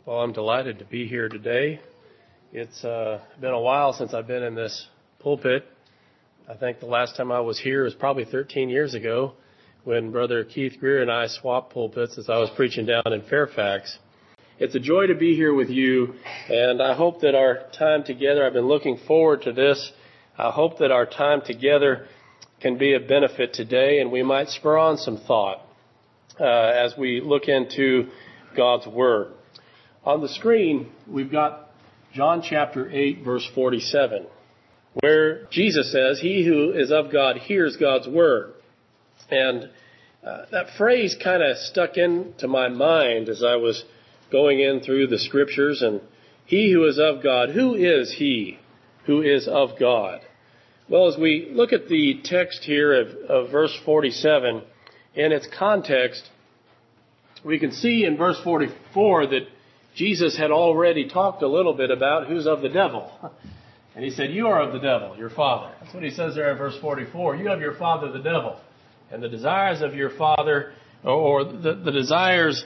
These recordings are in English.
Well, I'm delighted to be here today. It's been a while since I've been in this pulpit. I think the last time I was here was probably 13 years ago when Brother Keith Greer and I swapped pulpits as I was preaching down in Fairfax. It's a joy to be here with you, and I hope that our time together, I've been looking forward to this. I hope that our time together can be of benefit today, and we might spur on some thought as we look into God's Word. On the screen, we've got John chapter 8, verse 47, where Jesus says, "He who is of God hears God's Word." And that phrase kind of stuck into my mind as I was going in through the Scriptures. And he who is of God, who is he who is of God? Well, as we look at the text here of verse 47, in its context, we can see in verse 44 that Jesus had already talked a little bit about who's of the devil. And he said, "You are of the devil, your father." That's what he says there in verse 44. You have your father, the devil. And the desires of your father, or the desires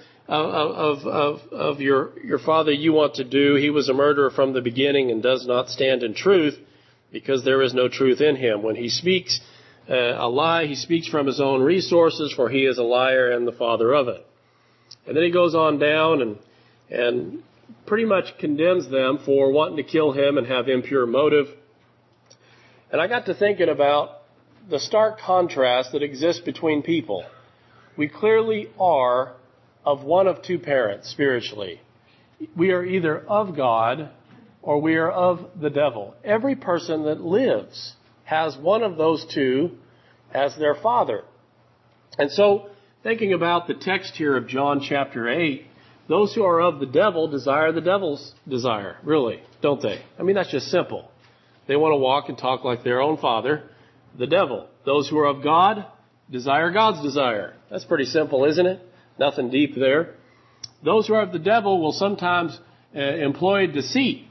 of your father you want to do. He was a murderer from the beginning and does not stand in truth, because there is no truth in him. When he speaks a lie, he speaks from his own resources, for he is a liar and the father of it. And then he goes on down and pretty much condemns them for wanting to kill him and have impure motive. And I got to thinking about the stark contrast that exists between people. We clearly are of one of two parents spiritually. We are either of God or we are of the devil. Every person that lives has one of those two as their father. And so, thinking about the text here of John chapter 8, those who are of the devil desire the devil's desire, really, don't they? I mean, that's just simple. They want to walk and talk like their own father, the devil. Those who are of God desire God's desire. That's pretty simple, isn't it? Nothing deep there. Those who are of the devil will sometimes employ deceit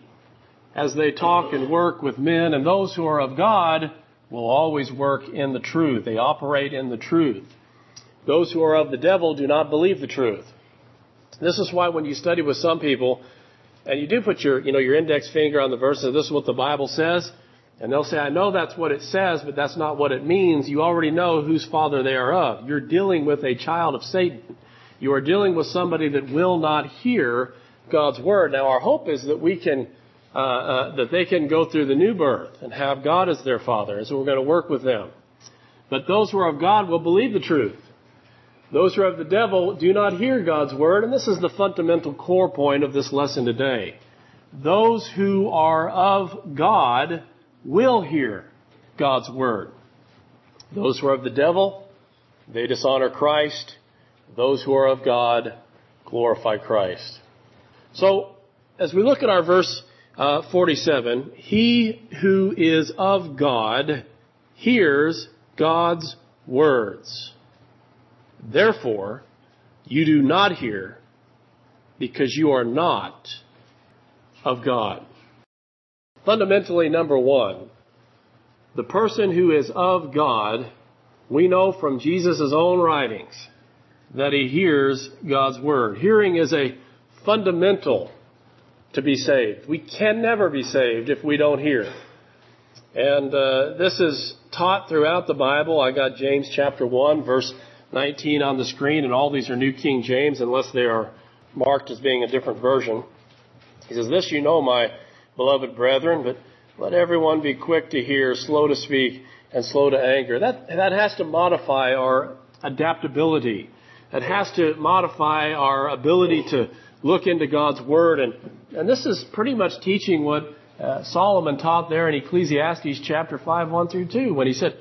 as they talk and work with men, and those who are of God will always work in the truth. They operate in the truth. Those who are of the devil do not believe the truth. This is why when you study with some people, and you do put your index finger on the verse, and this is what the Bible says, and they'll say, "I know that's what it says, but that's not what it means." You already know whose father they are of. You're dealing with a child of Satan. You are dealing with somebody that will not hear God's Word. Now, our hope is that we can, that they can go through the new birth and have God as their father, and so we're going to work with them. But those who are of God will believe the truth. Those who are of the devil do not hear God's Word, and this is the fundamental core point of this lesson today. Those who are of God will hear God's Word. Those who are of the devil, they dishonor Christ. Those who are of God glorify Christ. So, as we look at our verse 47, he who is of God hears God's words. Therefore, you do not hear, because you are not of God. Fundamentally, number one, the person who is of God, we know from Jesus' own writings that he hears God's Word. Hearing is a fundamental to be saved. We can never be saved if we don't hear. And this is taught throughout the Bible. I got James chapter 1, verse 19 on the screen, and all these are New King James unless they are marked as being a different version. He says, "This you know, my beloved brethren, but let everyone be quick to hear, slow to speak, and slow to anger." That has to modify our adaptability. It has to modify our ability to look into God's Word. And this is pretty much teaching what Solomon taught there in Ecclesiastes chapter 5, 1 through 2, when he said,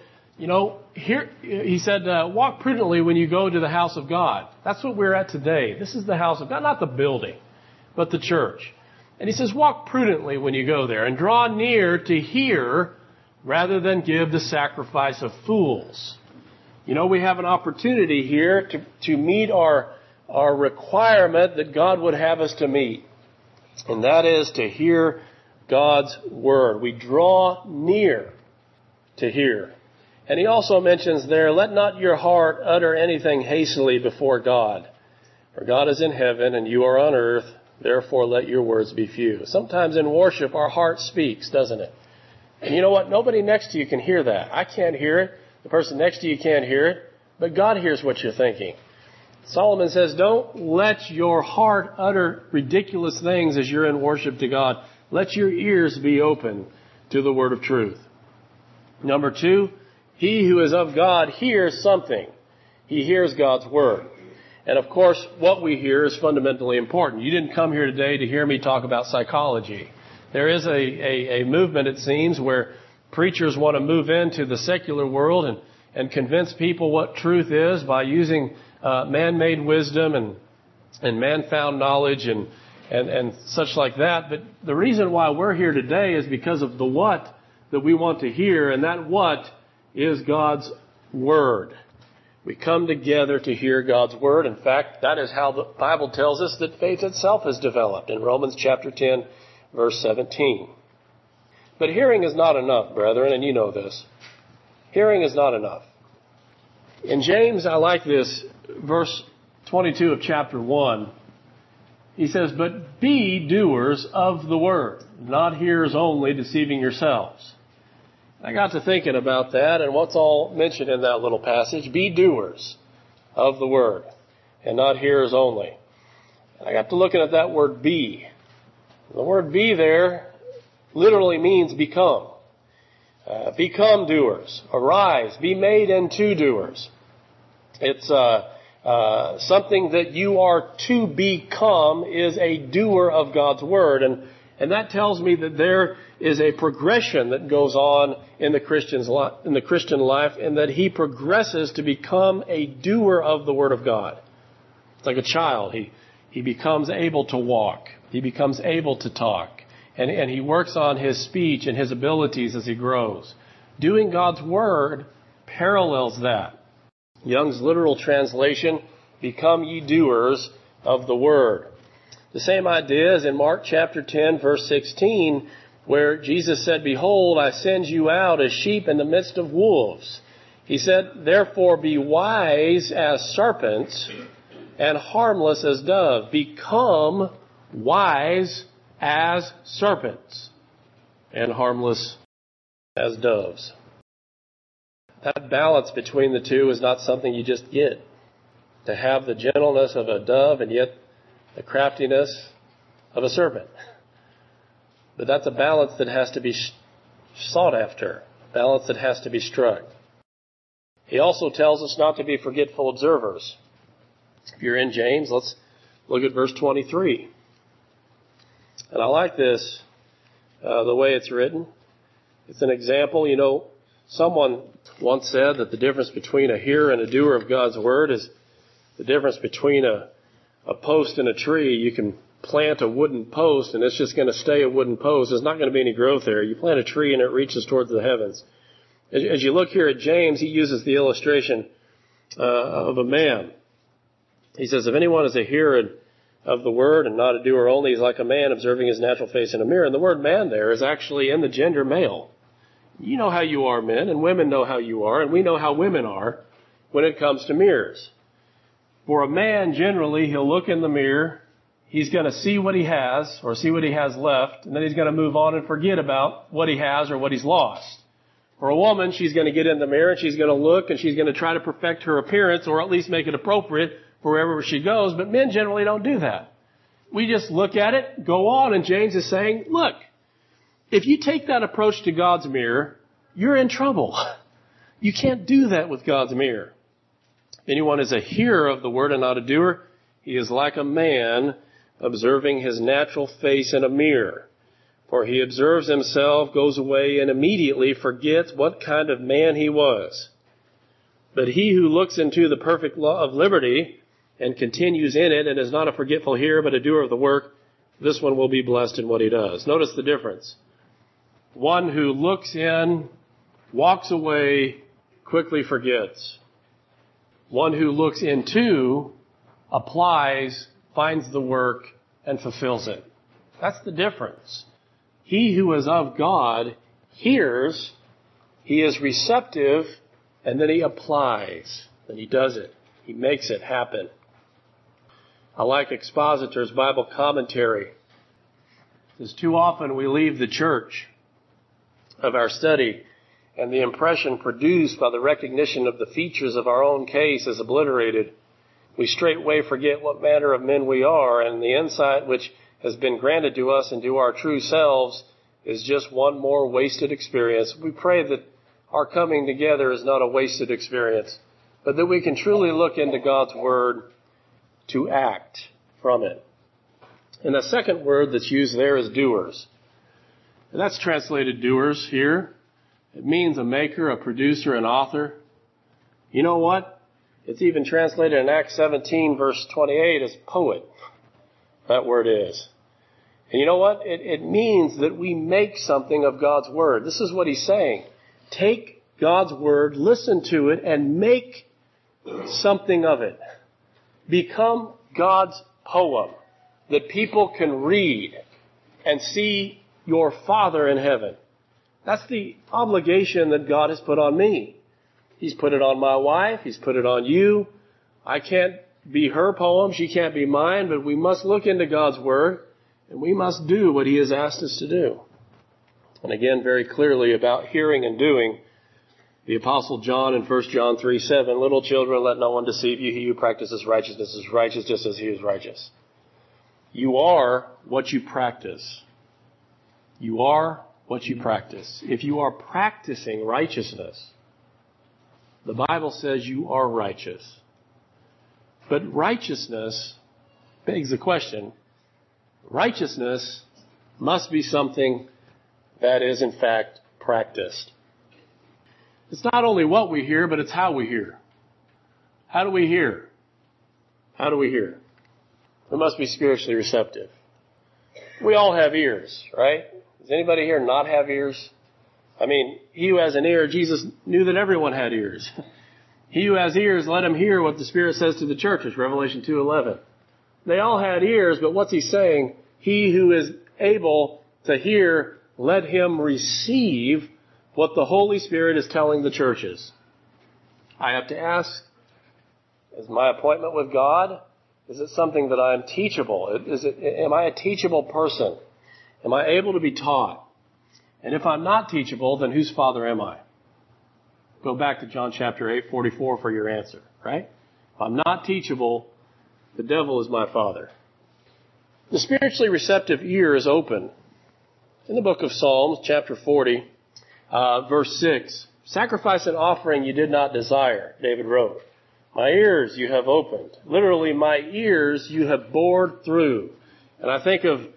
walk prudently when you go to the house of God. That's what we're at today. This is the house of God, not the building, but the church. And he says, walk prudently when you go there and draw near to hear rather than give the sacrifice of fools. We have an opportunity here to meet our requirement that God would have us to meet. And that is to hear God's Word. We draw near to hear. And he also mentions there, let not your heart utter anything hastily before God. For God is in heaven and you are on earth. Therefore, let your words be few. Sometimes in worship, our heart speaks, doesn't it? And you know what? Nobody next to you can hear that. I can't hear it. The person next to you can't hear it. But God hears what you're thinking. Solomon says, don't let your heart utter ridiculous things as you're in worship to God. Let your ears be open to the word of truth. Number 2, he who is of God hears something. He hears God's word. And of course, what we hear is fundamentally important. You didn't come here today to hear me talk about psychology. There is a movement, it seems, where preachers want to move into the secular world and convince people what truth is by using man-made wisdom and man-found knowledge and such like that. But the reason why we're here today is because of the what that we want to hear, and that what is God's word. We come together to hear God's word. In fact, that is how the Bible tells us that faith itself is developed in Romans chapter 10, verse 17. But hearing is not enough, brethren, and you know this. Hearing is not enough. In James, I like this, verse 22 of chapter 1. He says, but be doers of the word, not hearers only, deceiving yourselves. I got to thinking about that and what's all mentioned in that little passage. Be doers of the word and not hearers only. I got to looking at that word be. The word be there literally means become. Become doers. Arise. Be made into doers. It's something that you are to become is a doer of God's word. And that tells me that there is a progression that goes on in the Christian life, and that he progresses to become a doer of the Word of God. It's like a child. He becomes able to walk. He becomes able to talk. And he works on his speech and his abilities as he grows. Doing God's Word parallels that. Young's literal translation, become ye doers of the Word. The same idea is in Mark chapter 10, verse 16, where Jesus said, behold, I send you out as sheep in the midst of wolves. He said, therefore be wise as serpents and harmless as doves. Become wise as serpents and harmless as doves. That balance between the two is not something you just get. To have the gentleness of a dove and yet the craftiness of a serpent. But that's a balance that has to be sought after, balance that has to be struck. He also tells us not to be forgetful observers. If you're in James, let's look at verse 23. And I like this, the way it's written. It's an example. You know, someone once said that the difference between a hearer and a doer of God's word is the difference between a post and a tree. You can plant a wooden post and it's just going to stay a wooden post. There's not going to be any growth there. You plant a tree and it reaches towards the heavens. As you look here at James, he uses the illustration of a man. He says, if anyone is a hearer of the word and not a doer only, he's like a man observing his natural face in a mirror. And the word man there is actually in the gender male. You know how you are, men, and women know how you are, and we know how women are when it comes to mirrors. For a man, generally, he'll look in the mirror, he's going to see what he has, or see what he has left, and then he's going to move on and forget about what he has or what he's lost. For a woman, she's going to get in the mirror, and she's going to look, and she's going to try to perfect her appearance, or at least make it appropriate for wherever she goes, but men generally don't do that. We just look at it, go on, and James is saying, look, if you take that approach to God's mirror, you're in trouble. You can't do that with God's mirror. If anyone is a hearer of the word and not a doer, he is like a man observing his natural face in a mirror. For he observes himself, goes away, and immediately forgets what kind of man he was. But he who looks into the perfect law of liberty and continues in it and is not a forgetful hearer but a doer of the work, this one will be blessed in what he does. Notice the difference. One who looks in, walks away, quickly forgets. One who looks into, applies, finds the work, and fulfills it. That's the difference. He who is of God hears, he is receptive, and then he applies. Then he does it. He makes it happen. I like Expositor's Bible commentary. Because too often we leave the church of our study and the impression produced by the recognition of the features of our own case is obliterated. We straightway forget what manner of men we are, and the insight which has been granted to us into our true selves is just one more wasted experience. We pray that our coming together is not a wasted experience, but that we can truly look into God's Word to act from it. And the second word that's used there is doers. And that's translated doers here. It means a maker, a producer, an author. You know what? It's even translated in Acts 17, verse 28 as poet. That word is. And you know what? It means that we make something of God's Word. This is what he's saying. Take God's Word, listen to it, and make something of it. Become God's poem that people can read and see your Father in heaven. That's the obligation that God has put on me. He's put it on my wife. He's put it on you. I can't be her poem. She can't be mine, but we must look into God's Word and we must do what He has asked us to do. And again, very clearly about hearing and doing, the Apostle John in 1 John 3:7, little children, let no one deceive you. He who practices righteousness is righteous just as he is righteous. You are what you practice. You are what you practice. If you are practicing righteousness, the Bible says you are righteous. But righteousness begs the question, righteousness must be something that is in fact practiced. It's not only what we hear, but it's how we hear. How do we hear? How do we hear? We must be spiritually receptive. We all have ears, right? Does anybody here not have ears? I mean, he who has an ear, Jesus knew that everyone had ears. He who has ears, let him hear what the Spirit says to the churches, Revelation 2:11. They all had ears, but what's he saying? He who is able to hear, let him receive what the Holy Spirit is telling the churches. I have to ask, is my appointment with God, is it something that I am teachable? Am I a teachable person? Am I able to be taught? And if I'm not teachable, then whose father am I? Go back to John chapter 8:44 for your answer, right? If I'm not teachable, the devil is my father. The spiritually receptive ear is open. In the book of Psalms, chapter 40, verse 6, sacrifice and offering you did not desire, David wrote. My ears you have opened. Literally, my ears you have bored through. And I think of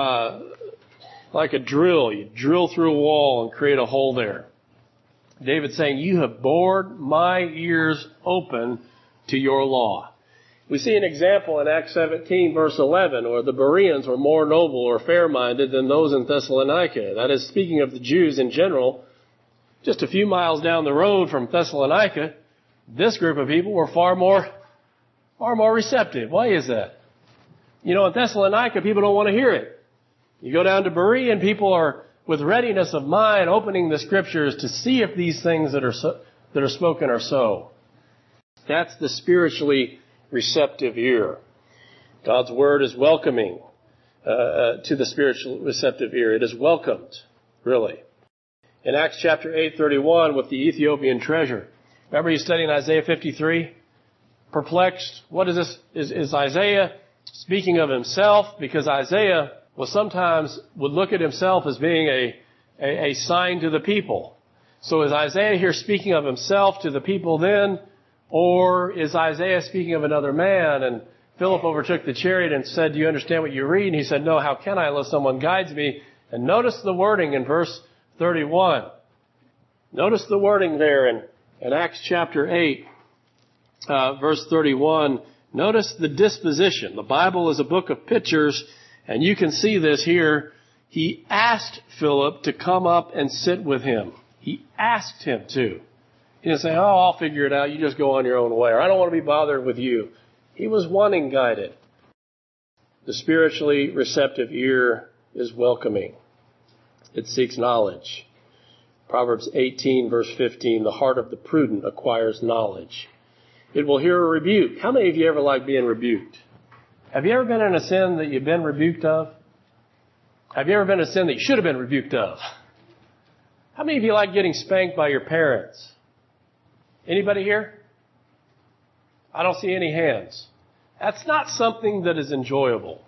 like a drill. You drill through a wall and create a hole there. David's saying, you have bored my ears open to your law. We see an example in Acts 17, verse 11, where the Bereans were more noble or fair-minded than those in Thessalonica. That is, speaking of the Jews in general, just a few miles down the road from Thessalonica, this group of people were far more receptive. Why is that? You know, in Thessalonica, people don't want to hear it. You go down to Berea and people are with readiness of mind opening the Scriptures to see if these things that are spoken are so. That's the spiritually receptive ear. God's Word is welcoming to the spiritual receptive ear. It is welcomed, really. In Acts chapter 8:31 with the Ethiopian treasure. Remember you studying Isaiah 53? Perplexed. What is this? Is Isaiah speaking of himself? Because Isaiah would look at himself as being a sign to the people. So is Isaiah here speaking of himself to the people then? Or is Isaiah speaking of another man? And Philip overtook the chariot and said, do you understand what you read? And he said, no, how can I unless someone guides me? And notice the wording in verse 31. Notice the wording there in Acts chapter 8, verse 31. Notice the disposition. The Bible is a book of pictures, and you can see this here. He asked Philip to come up and sit with him. He asked him to. He didn't say, oh, I'll figure it out. You just go on your own way. Or I don't want to be bothered with you. He was wanting guided. The spiritually receptive ear is welcoming. It seeks knowledge. Proverbs 18, verse 15, the heart of the prudent acquires knowledge. It will hear a rebuke. How many of you ever like being rebuked? Have you ever been in a sin that you've been rebuked of? Have you ever been in a sin that you should have been rebuked of? How many of you like getting spanked by your parents? Anybody here? I don't see any hands. That's not something that is enjoyable.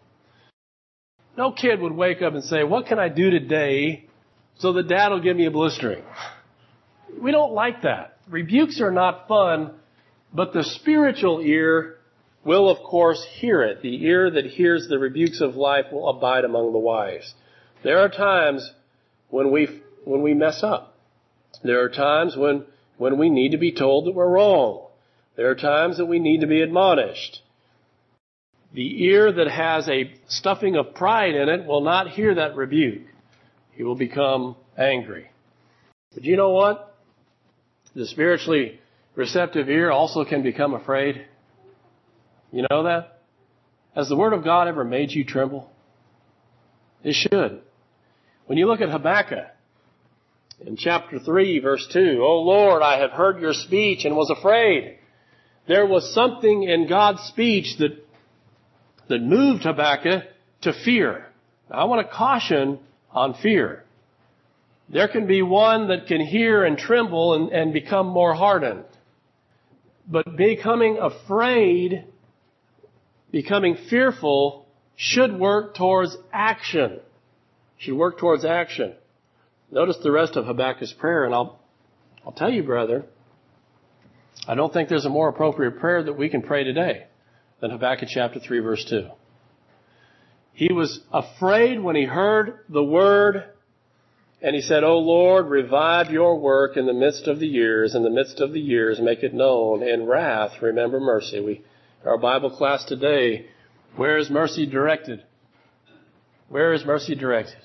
No kid would wake up and say, what can I do today so that Dad will give me a blistering? We don't like that. Rebukes are not fun, but the spiritual ear will, of course, hear it. The ear that hears the rebukes of life will abide among the wise. There are times when we mess up. There are times when we need to be told that we're wrong. There are times that we need to be admonished. The ear that has a stuffing of pride in it will not hear that rebuke. He will become angry. But you know what? The spiritually receptive ear also can become afraid. You know that? Has the Word of God ever made you tremble? It should. When you look at Habakkuk, in chapter 3, verse 2, O Lord, I have heard your speech and was afraid. There was something in God's speech that moved Habakkuk to fear. Now, I want to caution on fear. There can be one that can hear and tremble and become more hardened. But becoming afraid, becoming fearful, should work towards action. Should work towards action. Notice the rest of Habakkuk's prayer, and I'll tell you, brother, I don't think there's a more appropriate prayer that we can pray today than Habakkuk chapter 3, verse 2. He was afraid when he heard the word, and he said, O Lord, revive your work in the midst of the years. In the midst of the years, make it known. In wrath, remember mercy. Our Bible class today, where is mercy directed? Where is mercy directed?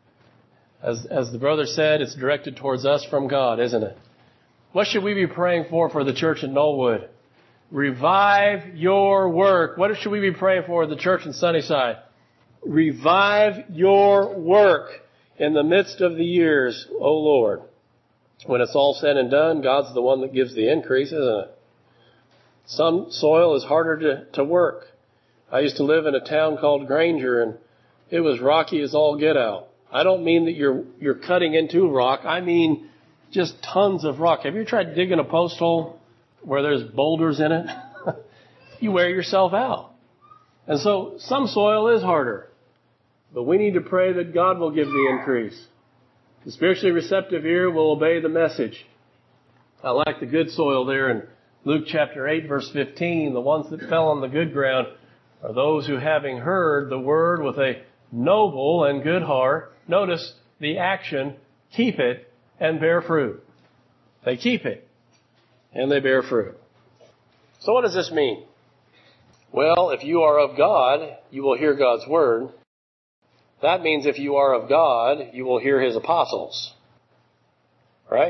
As the brother said, it's directed towards us from God, isn't it? What should we be praying for the church in Knollwood? Revive your work. What should we be praying for the church in Sunnyside? Revive your work in the midst of the years, O Lord. When it's all said and done, God's the one that gives the increase, isn't it? Some soil is harder to work. I used to live in a town called Granger, and it was rocky as all get out. I don't mean that you're cutting into rock. I mean just tons of rock. Have you tried digging a post hole where there's boulders in it? You wear yourself out. And so some soil is harder. But we need to pray that God will give the increase. The spiritually receptive ear will obey the message. I like the good soil there in Luke chapter 8, verse 15. The ones that fell on the good ground are those who, having heard the word with a noble and good heart, notice the action, keep it and bear fruit. They keep it and they bear fruit. So what does this mean? Well, if you are of God, you will hear God's word. That means if you are of God, you will hear His apostles. Right?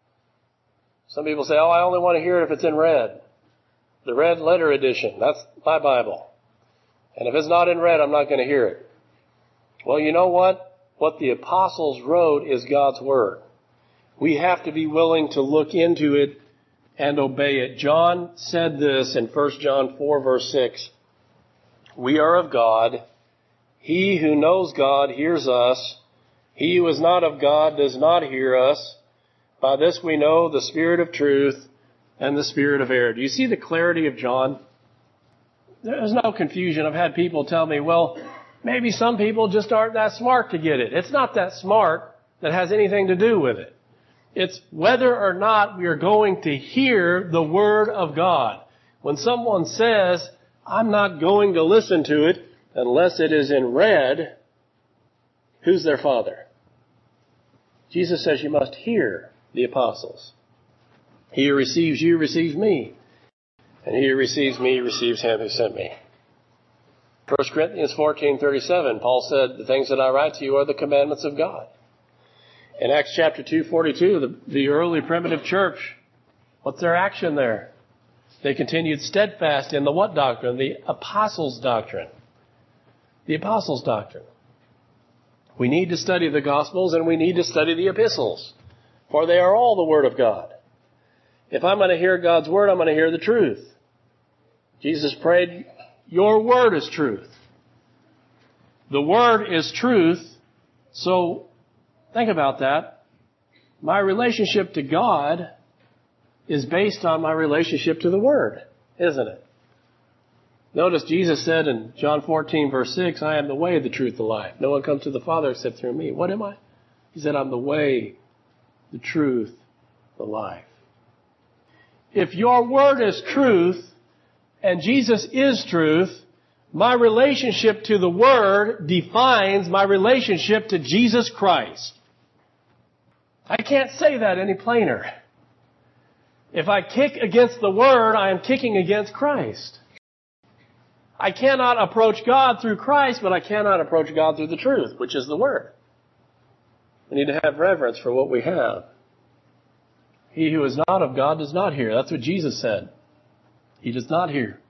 Some people say, I only want to hear it if it's in red. The red letter edition. That's my Bible. And if it's not in red, I'm not going to hear it. Well, you know what? What the apostles wrote is God's word. We have to be willing to look into it and obey it. John said this in 1 John 4, verse 6. We are of God. He who knows God hears us. He who is not of God does not hear us. By this we know the spirit of truth and the spirit of error. Do you see the clarity of John? There's no confusion. I've had people tell me, well, maybe some people just aren't that smart to get it. It's not that smart that has anything to do with it. It's whether or not we are going to hear the word of God. When someone says, I'm not going to listen to it unless it is in red, who's their father? Jesus says you must hear the apostles. He who receives you receives me. And he who receives me receives him who sent me. 1 Corinthians 14:37, Paul said, the things that I write to you are the commandments of God. In Acts chapter 2:42, the early primitive church, what's their action there? They continued steadfast in the what doctrine? The apostles' doctrine. The apostles' doctrine. We need to study the Gospels and we need to study the epistles, for they are all the Word of God. If I'm going to hear God's Word, I'm going to hear the truth. Jesus prayed, Your word is truth. The word is truth. So think about that. My relationship to God is based on my relationship to the word, isn't it? Notice Jesus said in John 14, verse 6, I am the way, the truth, the life. No one comes to the Father except through me. What am I? He said, I'm the way, the truth, the life. If your word is truth, and Jesus is truth, my relationship to the word defines my relationship to Jesus Christ. I can't say that any plainer. If I kick against the word, I am kicking against Christ. I cannot approach God through Christ, but I cannot approach God through the truth, which is the word. We need to have reverence for what we have. He who is not of God does not hear. That's what Jesus said. He does not hear.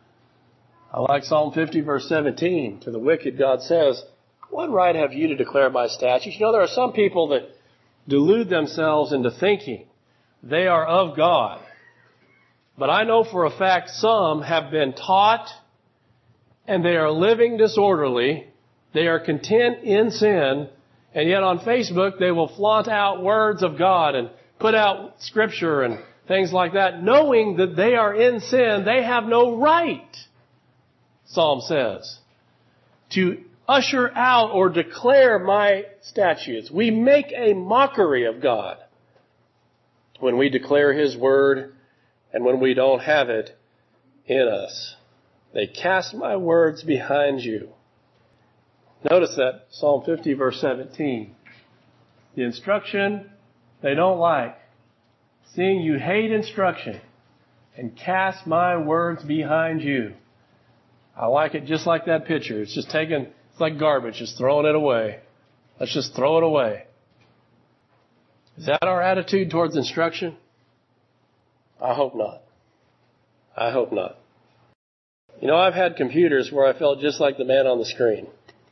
I like Psalm 50, verse 17. To the wicked, God says, what right have you to declare my statutes? You know, there are some people that delude themselves into thinking they are of God. But I know for a fact some have been taught and they are living disorderly. They are content in sin. And yet on Facebook, they will flaunt out words of God and put out scripture and things like that, knowing that they are in sin. They have no right, Psalm says, to usher out or declare my statutes. We make a mockery of God when we declare His word and when we don't have it in us. They cast my words behind you. Notice that, Psalm 50, verse 17. The instruction they don't like. Seeing you hate instruction and cast my words behind you. I like it just like that picture. It's just taken, it's like garbage, just throwing it away. Let's just throw it away. Is that our attitude towards instruction? I hope not. I hope not. You know, I've had computers where I felt just like the man on the screen.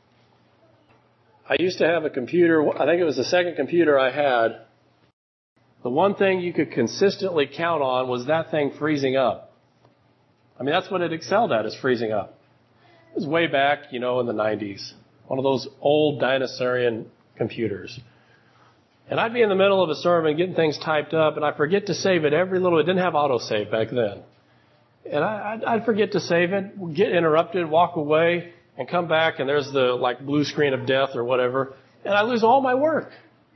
I used to have a computer, I think it was the second computer I had. The one thing you could consistently count on was that thing freezing up. I mean, that's what it excelled at, is freezing up. It was way back, in the 90s. One of those old dinosaurian computers. And I'd be in the middle of a sermon getting things typed up, and I forget to save it every little bit. It didn't have autosave back then. And I'd forget to save it, get interrupted, walk away, and come back, and there's the blue screen of death or whatever, and I lose all my work.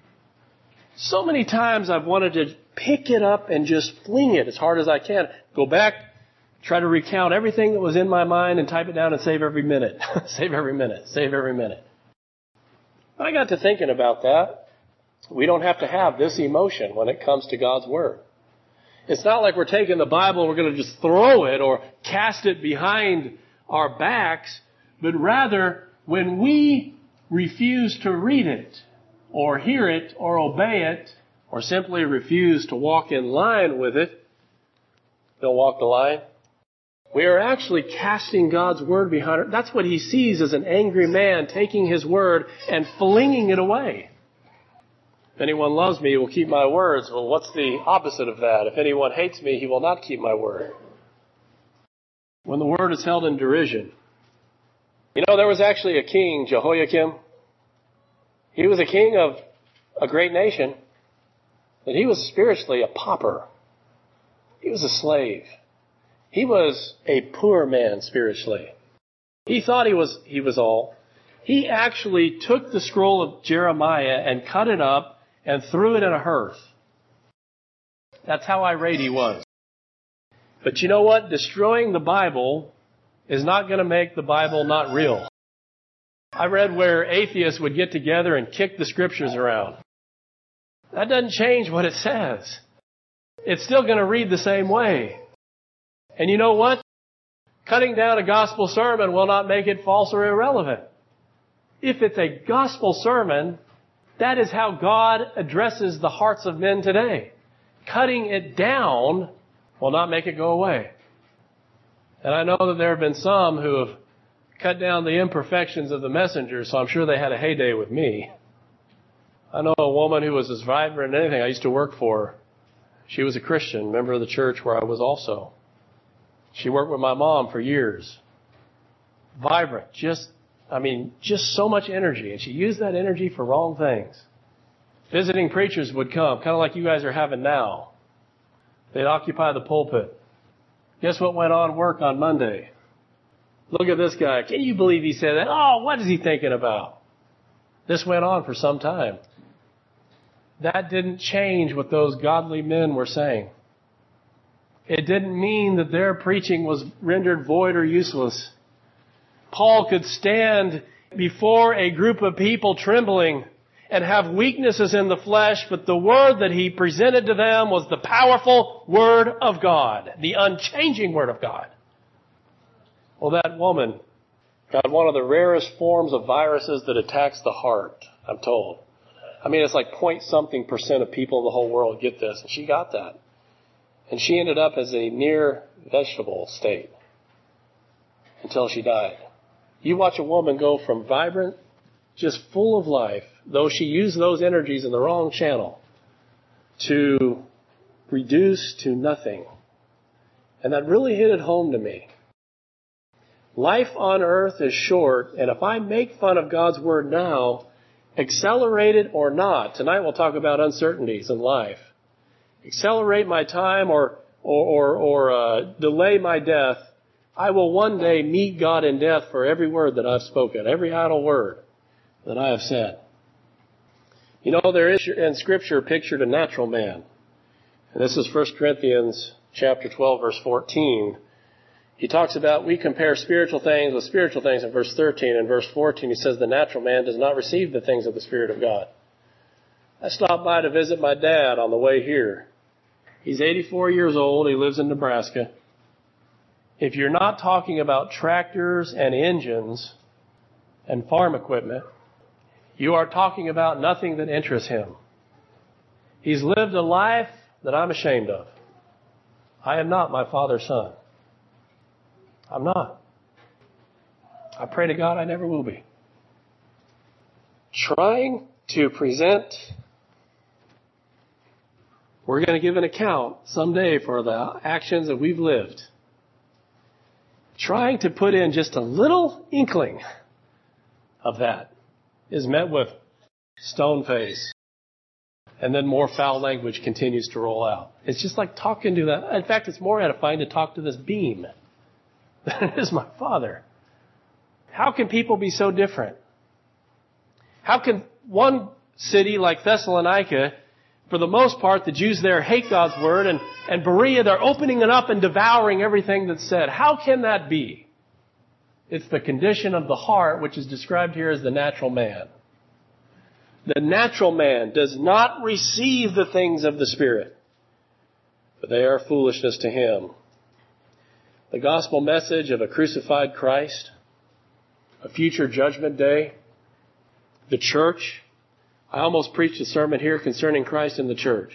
So many times I've wanted to pick it up and just fling it as hard as I can. Go back, try to recount everything that was in my mind and type it down and save every minute. Save every minute. Save every minute. But I got to thinking about that. We don't have to have this emotion when it comes to God's Word. It's not like we're taking the Bible and we're going to just throw it or cast it behind our backs, but rather when we refuse to read it or hear it or obey it or simply refuse to walk in line with it, don't walk the line, we are actually casting God's Word behind it. That's what He sees as an angry man taking His Word and flinging it away. If anyone loves me, he will keep my words. Well, what's the opposite of that? If anyone hates me, he will not keep my word. When the Word is held in derision. There was actually a king, Jehoiakim. He was a king of a great nation, but he was spiritually a pauper. He was a slave. He was a poor man spiritually. He thought he was all. He actually took the scroll of Jeremiah and cut it up and threw it in a hearth. That's how irate he was. But you know what? Destroying the Bible is not going to make the Bible not real. I read where atheists would get together and kick the scriptures around. That doesn't change what it says. It's still going to read the same way. And you know what? Cutting down a gospel sermon will not make it false or irrelevant. If it's a gospel sermon, that is how God addresses the hearts of men today. Cutting it down will not make it go away. And I know that there have been some who have cut down the imperfections of the messenger, so I'm sure they had a heyday with me. I know a woman who was as vibrant as anything I used to work for. She was a Christian, member of the church where I was also. She worked with my mom for years. vibrant, just so much energy. And she used that energy for wrong things. Visiting preachers would come, kind of like you guys are having now. They'd occupy the pulpit. Guess what went on work on Monday? Look at this guy. Can you believe he said that? Oh, what is he thinking about? This went on for some time. That didn't change what those godly men were saying. It didn't mean that their preaching was rendered void or useless. Paul could stand before a group of people trembling and have weaknesses in the flesh, but the word that he presented to them was the powerful Word of God, the unchanging Word of God. Well, that woman got one of the rarest forms of viruses that attacks the heart, I'm told. It's like .something% of people in the whole world get this, and she got that. And she ended up as a near vegetable state until she died. You watch a woman go from vibrant, just full of life, though she used those energies in the wrong channel, to reduce to nothing. And that really hit it home to me. Life on earth is short, and if I make fun of God's Word now, accelerate it or not, tonight we'll talk about uncertainties in life. Accelerate my time or delay my death, I will one day meet God in death for every word that I've spoken, every idle word that I have said. There is in Scripture pictured a natural man. And this is 1 Corinthians chapter 12, verse 14. He talks about we compare spiritual things with spiritual things in verse 13. And verse 14 he says the natural man does not receive the things of the Spirit of God. I stopped by to visit my dad on the way here. He's 84 years old. He lives in Nebraska. If you're not talking about tractors and engines and farm equipment, you are talking about nothing that interests him. He's lived a life that I'm ashamed of. I am not my father's son. I'm not. I pray to God I never will be. Trying to present, we're going to give an account someday for the actions that we've lived. Trying to put in just a little inkling of that is met with stone face. And then more foul language continues to roll out. It's just like talking to that. In fact, it's more edifying to talk to this beam than it is my father. How can people be so different? How can one city like Thessalonica, for the most part, the Jews there hate God's Word, and Berea, they're opening it up and devouring everything that's said. How can that be? It's the condition of the heart, which is described here as the natural man. The natural man does not receive the things of the Spirit, but they are foolishness to him. The gospel message of a crucified Christ, a future judgment day, the church. I almost preached a sermon here concerning Christ and the church.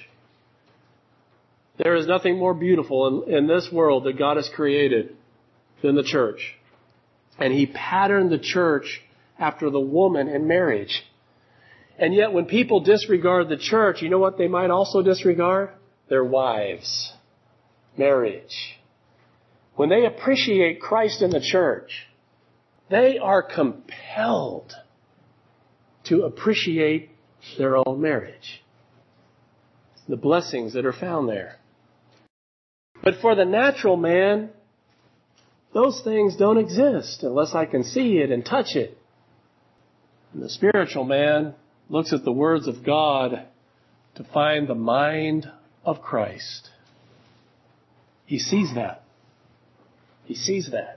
There is nothing more beautiful in this world that God has created than the church. And He patterned the church after the woman in marriage. And yet when people disregard the church, you know what they might also disregard? Their wives. Marriage. When they appreciate Christ in the church, they are compelled to appreciate their own marriage. The blessings that are found there. But for the natural man, those things don't exist unless I can see it and touch it. And the spiritual man looks at the words of God to find the mind of Christ. He sees that. He sees that.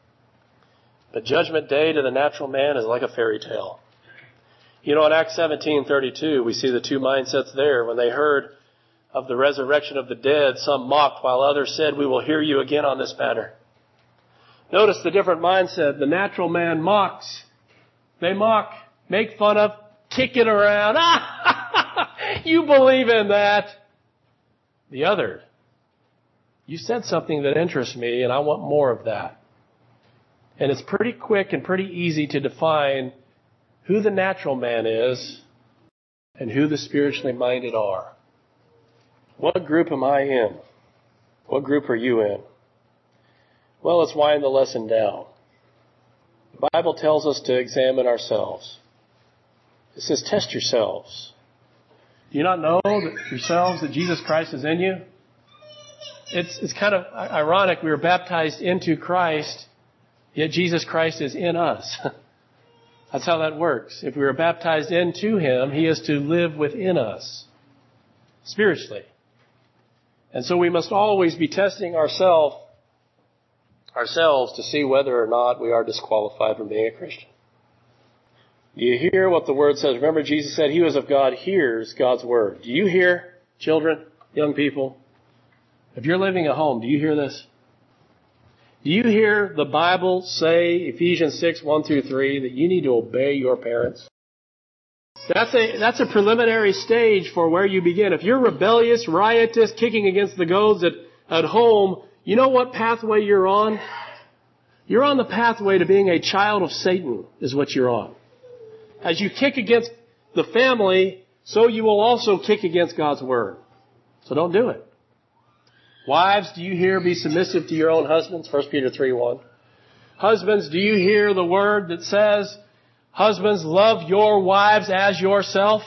But judgment day to the natural man is like a fairy tale. In Acts 17:32, we see the two mindsets there. When they heard of the resurrection of the dead, some mocked, while others said, "We will hear you again on this matter." Notice the different mindset. The natural man mocks. They mock, make fun of, kick it around. You believe in that. The other, you said something that interests me, and I want more of that. And it's pretty quick and pretty easy to define who the natural man is and who the spiritually minded are. What group am I in? What group are you in? Well, let's wind the lesson down. The Bible tells us to examine ourselves. It says, test yourselves. Do you not know that Jesus Christ is in you? It's kind of ironic. We were baptized into Christ, yet Jesus Christ is in us. That's how that works. If we were baptized into Him, He is to live within us spiritually. And so we must always be testing ourselves to see whether or not we are disqualified from being a Christian. Do you hear what the Word says? Remember, Jesus said, he who is of God hears God's Word. Do you hear, children, young people? If you're living at home, do you hear this? Do you hear the Bible say, Ephesians 6, 1 through 3, that you need to obey your parents? That's a preliminary stage for where you begin. If you're rebellious, riotous, kicking against the goads at home, you know what pathway you're on? You're on the pathway to being a child of Satan, is what you're on. As you kick against the family, so you will also kick against God's Word. So don't do it. Wives, do you hear, be submissive to your own husbands? 1 Peter 3:1. Husbands, do you hear the word that says, husbands, love your wives as yourself?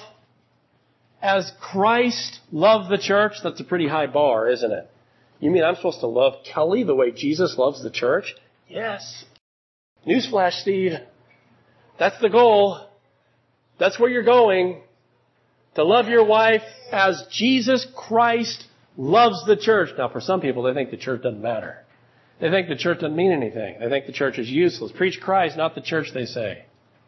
As Christ loved the church? That's a pretty high bar, isn't it? You mean I'm supposed to love Kelly the way Jesus loves the church? Yes. Newsflash, Steve. That's the goal. That's where you're going. To love your wife as Jesus Christ loves the church. Now, for some people, they think the church doesn't matter. They think the church doesn't mean anything. They think the church is useless. Preach Christ, not the church, they say.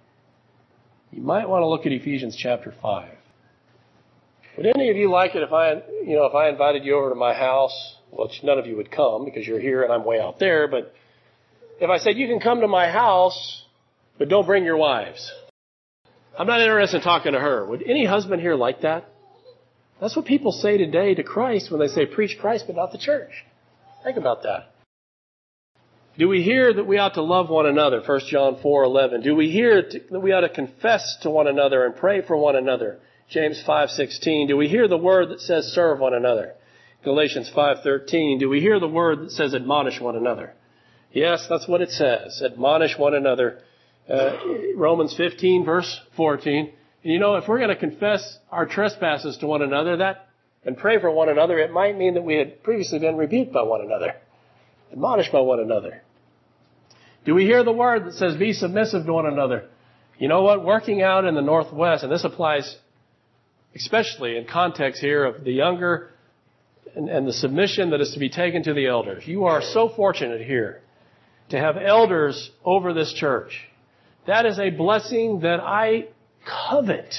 You might want to look at Ephesians chapter 5. Would any of you like it if I invited you over to my house? Well, none of you would come because you're here and I'm way out there. But if I said, you can come to my house, but don't bring your wives. I'm not interested in talking to her. Would any husband here like that? That's what people say today to Christ when they say, preach Christ, but not the church. Think about that. Do we hear that we ought to love one another? 1 John 4:11. Do we hear that we ought to confess to one another and pray for one another? James 5:16. Do we hear the word that says serve one another? Galatians 5:13. Do we hear the word that says admonish one another? Yes, that's what it says. Admonish one another. Romans 15 verse 14. And if we're going to confess our trespasses to one another and pray for one another, it might mean that we had previously been rebuked by one another, admonished by one another. Do we hear the word that says be submissive to one another? You know what? Working out in the Northwest, and this applies especially in context here of the younger and the submission that is to be taken to the elders. You are so fortunate here to have elders over this church. That is a blessing that I covet.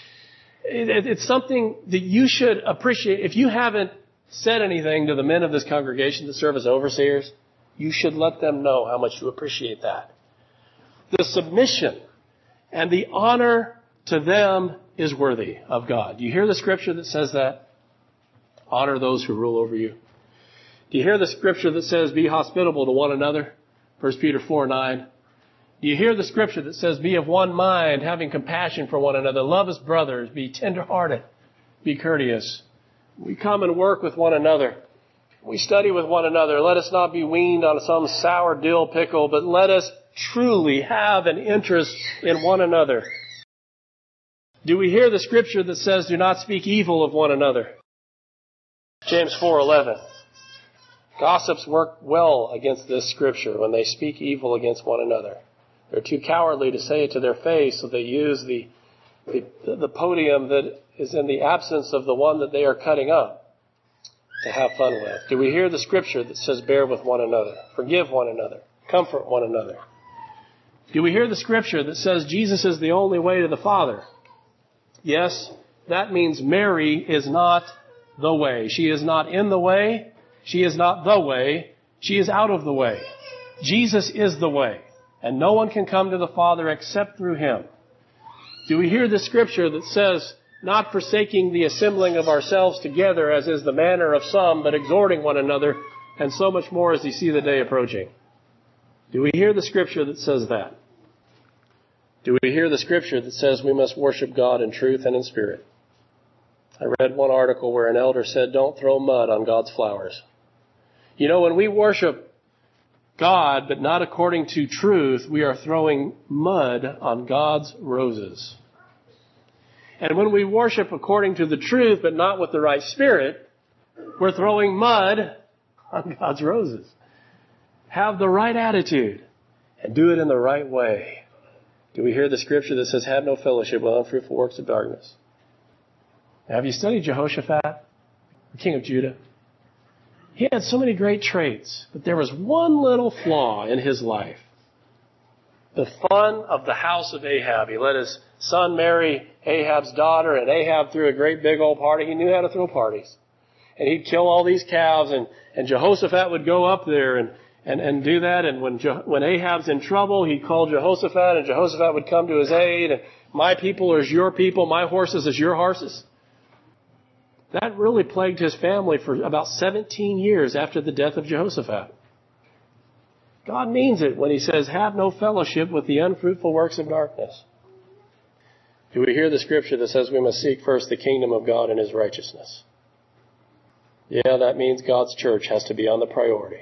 It's something that you should appreciate. If you haven't said anything to the men of this congregation that serve as overseers, you should let them know how much you appreciate that. The submission and the honor to them is worthy of God. Do you hear the scripture that says that? Honor those who rule over you. Do you hear the scripture that says be hospitable to one another? 1 Peter 4:9. Do you hear the scripture that says, be of one mind, having compassion for one another, love as brothers, be tenderhearted, be courteous. We come and work with one another. We study with one another. Let us not be weaned on some sour dill pickle, but let us truly have an interest in one another. Do we hear the scripture that says, do not speak evil of one another? James 4:11. Gossips work well against this scripture when they speak evil against one another. They're too cowardly to say it to their face, so they use the podium that is in the absence of the one that they are cutting up to have fun with. Do we hear the scripture that says bear with one another, forgive one another, comfort one another? Do we hear the scripture that says Jesus is the only way to the Father? Yes, that means Mary is not the way. She is not in the way. She is not the way. She is out of the way. Jesus is the way. And no one can come to the Father except through Him. Do we hear the scripture that says, not forsaking the assembling of ourselves together, as is the manner of some, but exhorting one another, and so much more as you see the day approaching? Do we hear the scripture that says that? Do we hear the scripture that says we must worship God in truth and in spirit? I read one article where an elder said, don't throw mud on God's flowers. When we worship God, but not according to truth, we are throwing mud on God's roses. And when we worship according to the truth, but not with the right spirit, we're throwing mud on God's roses. Have the right attitude and do it in the right way. Do we hear the scripture that says, have no fellowship with unfruitful works of darkness? Now, have you studied Jehoshaphat, the king of Judah? He had so many great traits, but there was one little flaw in his life. The fun of the house of Ahab. He let his son marry Ahab's daughter, and Ahab threw a great big old party. He knew how to throw parties. And he'd kill all these calves, and Jehoshaphat would go up there and do that. And when Ahab's in trouble, he'd call Jehoshaphat, and Jehoshaphat would come to his aid. And my people is your people, my horses is your horses. That really plagued his family for about 17 years after the death of Jehoshaphat. God means it when he says, have no fellowship with the unfruitful works of darkness. Do we hear the scripture that says we must seek first the kingdom of God and his righteousness? Yeah, that means God's church has to be on the priority.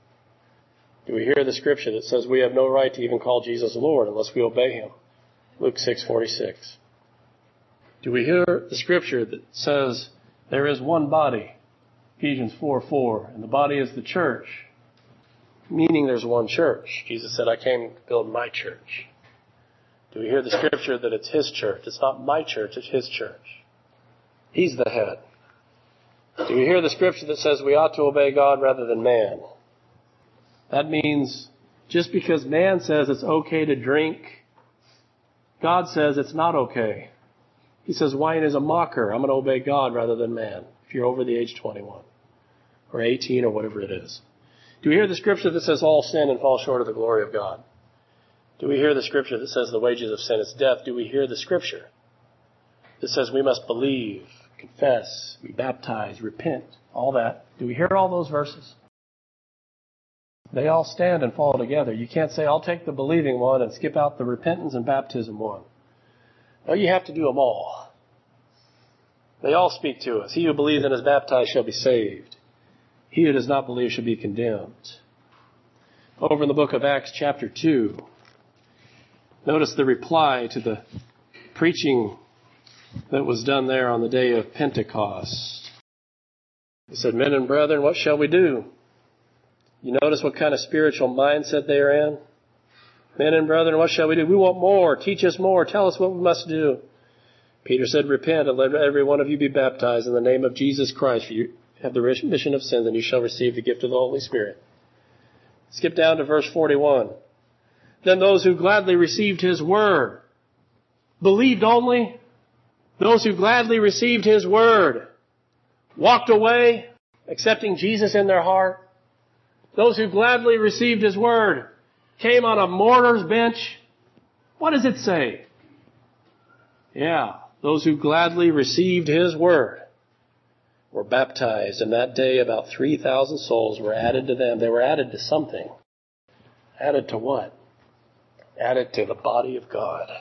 Do we hear the scripture that says we have no right to even call Jesus Lord unless we obey him? Luke 6:46. Do we hear the scripture that says there is one body, Ephesians 4:4, and the body is the church, meaning there's one church. Jesus said, I came to build my church. Do we hear the scripture that it's his church? It's not my church, it's his church. He's the head. Do we hear the scripture that says we ought to obey God rather than man? That means just because man says it's okay to drink, God says it's not okay. He says wine is a mocker. I'm going to obey God rather than man if you're over the age 21 or 18 or whatever it is. Do we hear the scripture that says all sin and fall short of the glory of God? Do we hear the scripture that says the wages of sin is death? Do we hear the scripture that says we must believe, confess, be baptized, repent, all that? Do we hear all those verses? They all stand and fall together. You can't say, I'll take the believing one and skip out the repentance and baptism one. No, you have to do them all. They all speak to us. He who believes and is baptized shall be saved. He who does not believe shall be condemned. Over in the book of Acts chapter 2, notice the reply to the preaching that was done there on the day of Pentecost. He said, men and brethren, what shall we do? You notice what kind of spiritual mindset they are in? Men and brethren, what shall we do? We want more. Teach us more. Tell us what we must do. Peter said, repent and let every one of you be baptized in the name of Jesus Christ. For you have the remission of sins, and you shall receive the gift of the Holy Spirit. Skip down to verse 41. Then those who gladly received his word, believed only, those who gladly received his word, walked away, accepting Jesus in their heart. Those who gladly received his word came on a mourner's bench. What does it say? Yeah, those who gladly received his word were baptized. And that day about 3,000 souls were added to them. They were added to something. Added to what? Added to the body of God.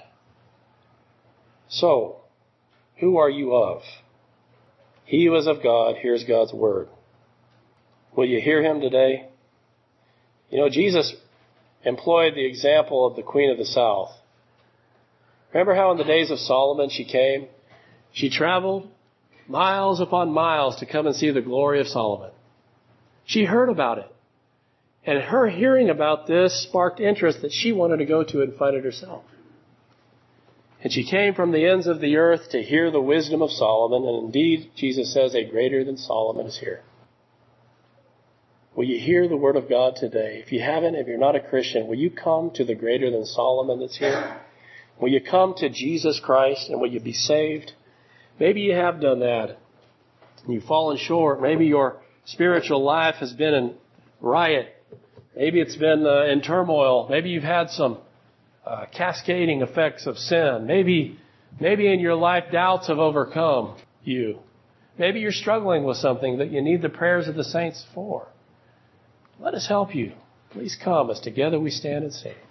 So, who are you of? He who is of God hears God's word. Will you hear him today? You know, Jesus employed the example of the Queen of the South. Remember how in the days of Solomon she came? She traveled miles upon miles to come and see the glory of Solomon. She heard about it. And her hearing about this sparked interest that she wanted to go to and find it herself. And she came from the ends of the earth to hear the wisdom of Solomon. And indeed, Jesus says, a greater than Solomon is here. Will you hear the word of God today? If you haven't, if you're not a Christian, will you come to the greater than Solomon that's here? Will you come to Jesus Christ and will you be saved? Maybe you have done that and you've fallen short. Maybe your spiritual life has been in riot. Maybe it's been in turmoil. Maybe you've had some cascading effects of sin. Maybe in your life doubts have overcome you. Maybe you're struggling with something that you need the prayers of the saints for. Let us help you. Please come as together we stand and sing.